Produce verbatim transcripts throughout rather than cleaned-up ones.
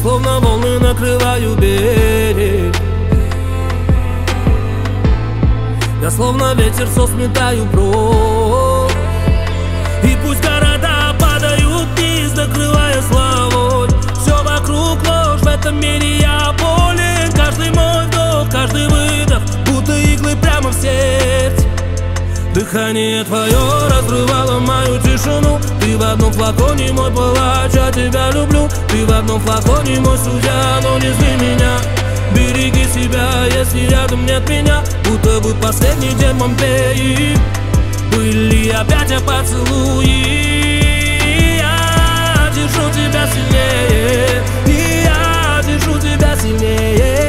словно волны накрываю берег. Я словно ветер все сметаю прочь. И пусть города падают вниз, накрывая славой. Все вокруг ложь, в этом мире я болен. Каждый мой вдох, каждый выдох, будто иглы прямо в сердце. Дыхание твое разрывало мою тишину. Ты в одном флаконе мой палач, я тебя люблю. Ты в одном флаконе мой судья, но не зли меня. Береги себя, если рядом нет меня. Будто бы последний день Помпеи были опять о поцелуи. Я держу тебя сильнее, и я держу тебя сильнее.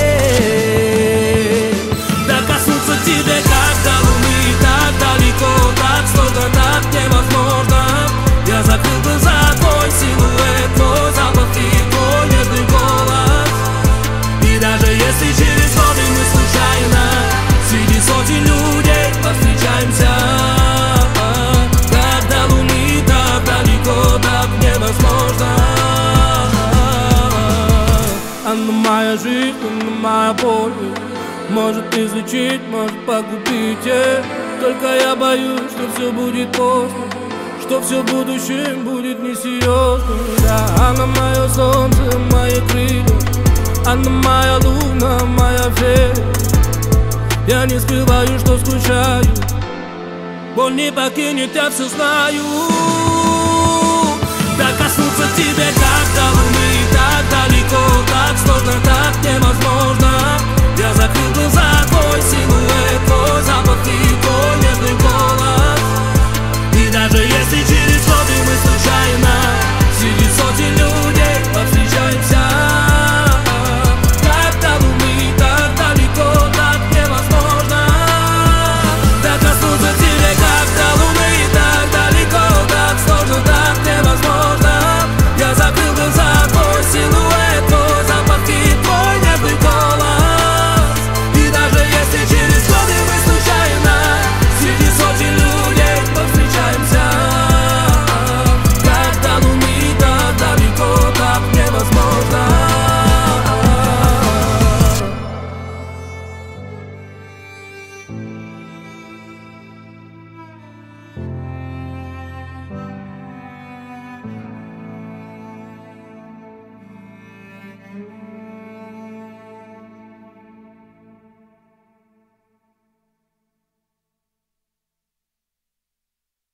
Докоснуться к тебе, как до луны, так далеко, так сложно, так невозможно. Я закрыл глаза, твой силуэт, твой запах и твой нежный голос. И даже если через годы мы случайно среди сотен людей повстречаемся, как до луны, так далеко, так невозможно. Она моя жизнь, она моя боль. Может излечить, может погубить, yeah. Только я боюсь, что все будет поздно, что все в будущем будет несерьезно. Да, она мое солнце, мои крылья, она моя луна, моя вера. Я не скрываю, что скучаю, боль не покинет, я все знаю. Докоснуться к тебе, как до луны, так далеко, так сложно, так невозможно.